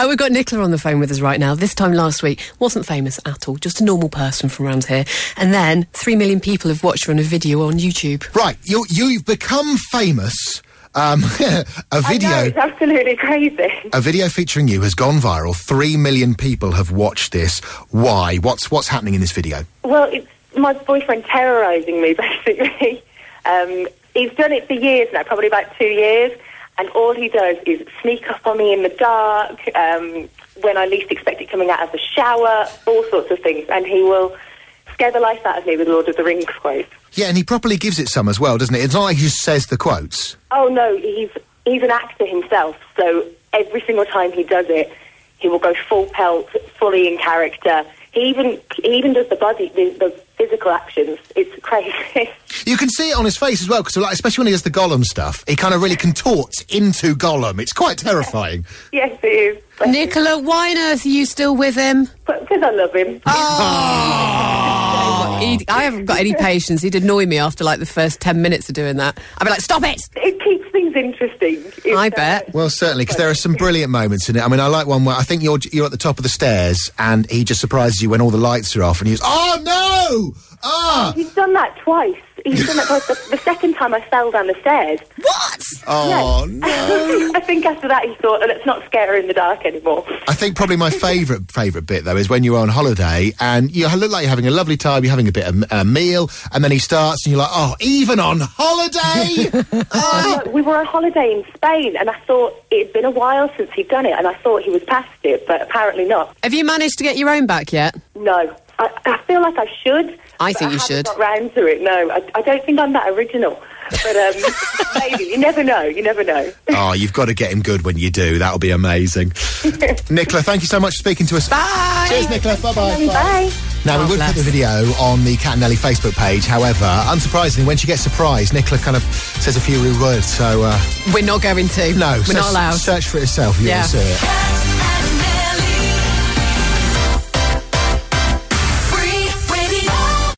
We've got Nicola on the phone with us right now. This time last week, wasn't famous at all, just a normal person from around here. And then 3 million people have watched her on a video on YouTube. Right, you've become famous. A video... I know, it's absolutely crazy. A video featuring you has gone viral. 3 million people have watched this. Why? What's happening in this video? Well, it's my boyfriend terrorising me, basically. He's done it for years now, probably about 2 years, and all he does is sneak up on me in the dark, when I least expect it, coming out of the shower, all sorts of things, and he will scare the life out of me with Lord of the Rings quotes. Yeah, and he properly gives it some as well, doesn't it? It's not like he just says the quotes. Oh, no, he's an actor himself, so every single time he does it, he will go full pelt, fully in character. He even does the physical actions. It's crazy. You can see it on his face as well, because especially when he does the Gollum stuff, he kind of really contorts into Gollum. It's quite terrifying. Yes, it is. Nicola, why on earth are you still with him? Because I love him. I haven't got any patience. He'd annoy me after like the first 10 minutes of doing that. I'd be like, stop it! It keeps things interesting. I bet. Well, certainly, because there are some brilliant moments in it. I mean, I like one where I think you're at the top of the stairs and he just surprises you when all the lights are off and he's, oh no! Ah! He's done that twice. He's done that twice. The second time I fell down the stairs. What? Oh, no. I think after that he thought, let's not scare her in the dark anymore. I think probably my favourite bit, though, is when you're on holiday and you look like you're having a lovely time, you're having a bit of a meal, and then he starts and you're like, oh, even on holiday? We were on holiday in Spain and I thought it had been a while since he'd done it and I thought he was past it, but apparently not. Have you managed to get your own back yet? No. I feel like I should. I think you should. I haven't got round to it, no. I don't think I'm that original. But maybe. You never know. You never know. Oh, you've got to get him good when you do. That'll be amazing. Nicola, thank you so much for speaking to us. Bye! Cheers, Nicola. Bye-bye. Bye. Now, we would put the video on the Cat and Nelly Facebook page. However, unsurprisingly, when she gets surprised, Nicola kind of says a few rude words, so... We're not going to. No. We're not allowed. Search for it yourself. You'll see it.